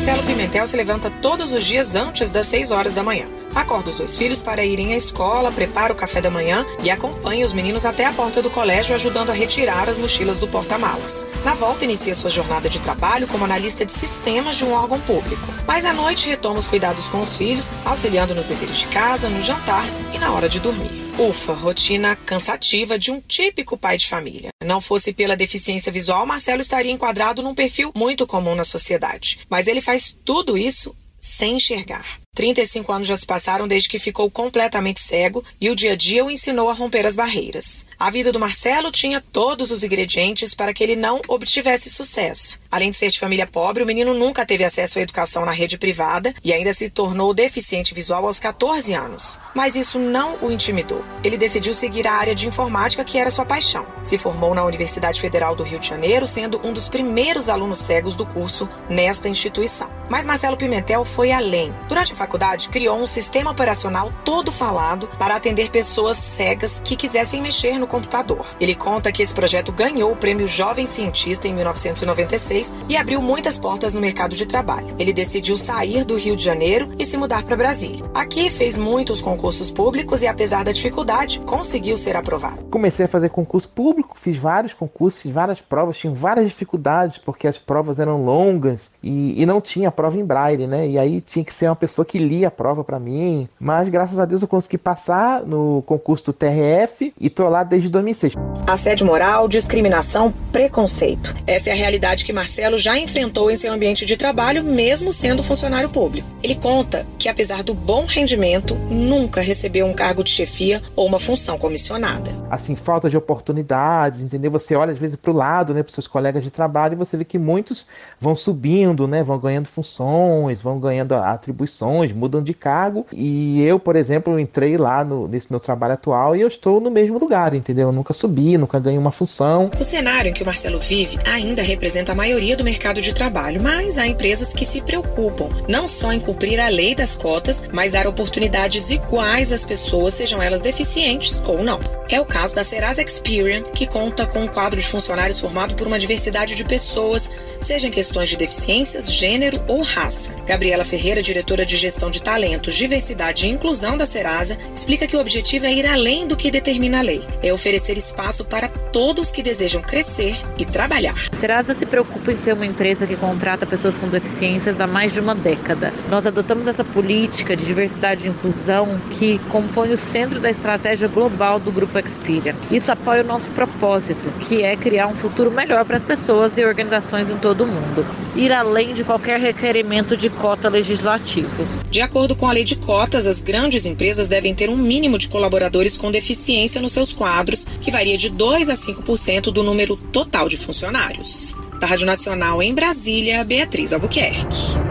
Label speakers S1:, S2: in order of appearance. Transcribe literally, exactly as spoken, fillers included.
S1: Marcelo Pimentel se levanta todos os dias antes das seis horas da manhã. Acorda os dois filhos para irem à escola, prepara o café da manhã e acompanha os meninos até a porta do colégio, ajudando a retirar as mochilas do porta-malas. Na volta, inicia sua jornada de trabalho como analista de sistemas de um órgão público. Mas à noite, retoma os cuidados com os filhos, auxiliando nos deveres de casa, no jantar e na hora de dormir. Ufa, rotina cansativa de um típico pai de família. Não fosse pela deficiência visual, Marcelo estaria enquadrado num perfil muito comum na sociedade. Mas ele faz tudo isso sem enxergar. trinta e cinco anos já se passaram desde que ficou completamente cego e o dia a dia o ensinou a romper as barreiras. A vida do Marcelo tinha todos os ingredientes para que ele não obtivesse sucesso. Além de ser de família pobre, o menino nunca teve acesso à educação na rede privada e ainda se tornou deficiente visual aos catorze anos. Mas isso não o intimidou. Ele decidiu seguir a área de informática, que era sua paixão. Se formou na Universidade Federal do Rio de Janeiro, sendo um dos primeiros alunos cegos do curso nesta instituição. Mas Marcelo Pimentel foi além. Durante a faculdade, criou um sistema operacional todo falado para atender pessoas cegas que quisessem mexer no computador. Ele conta que esse projeto ganhou o prêmio Jovem Cientista em mil novecentos e noventa e seis e abriu muitas portas no mercado de trabalho. Ele decidiu sair do Rio de Janeiro e se mudar para Brasília. Aqui fez muitos concursos públicos e, apesar da dificuldade, conseguiu ser aprovado.
S2: Comecei a fazer concurso público, fiz vários concursos, fiz várias provas, tinha várias dificuldades porque as provas eram longas e, e não tinha prova em braille, né? E aí tinha que ser uma pessoa que lia a prova para mim, mas graças a Deus eu consegui passar no concurso do T R F e tô lá desde dois mil e seis.
S1: Assédio moral, discriminação, preconceito. Essa é a realidade que Marcelo já enfrentou em seu ambiente de trabalho, mesmo sendo funcionário público. Ele conta que, apesar do bom rendimento, nunca recebeu um cargo de chefia ou uma função comissionada.
S2: Assim, falta de oportunidades, entendeu? Você olha às vezes pro lado, né, pros seus colegas de trabalho e você vê que muitos vão subindo, né, vão ganhando funções, vão ganhando atribuições, mudam de cargo, e eu, por exemplo, entrei lá no, nesse meu trabalho atual e eu estou no mesmo lugar, entendeu? Eu nunca subi, nunca ganhei uma função.
S1: O cenário em que o Marcelo vive ainda representa a maioria do mercado de trabalho, mas há empresas que se preocupam não só em cumprir a lei das cotas, mas dar oportunidades iguais às pessoas, sejam elas deficientes ou não. É o caso da Serasa Experian, que conta com um quadro de funcionários formado por uma diversidade de pessoas, seja em questões de deficiências, gênero ou raça. Gabriela Ferreira, diretora de gestão de talentos, diversidade e inclusão da Serasa, explica que o objetivo é ir além do que determina a lei. É oferecer espaço para todos que desejam crescer e trabalhar.
S3: A Serasa se preocupa em ser uma empresa que contrata pessoas com deficiências há mais de uma década. Nós adotamos essa política de diversidade e inclusão que compõe o centro da estratégia global do Grupo Experian. Isso apoia o nosso propósito, que é criar um futuro melhor para as pessoas e organizações em todo o mundo. Ir além de qualquer requerimento de cota legislativo.
S1: De acordo com a lei de cotas, as grandes empresas devem ter um mínimo de colaboradores com deficiência nos seus quadros, que varia de dois a cinco por cento do número total de funcionários. Da Rádio Nacional em Brasília, Beatriz Albuquerque.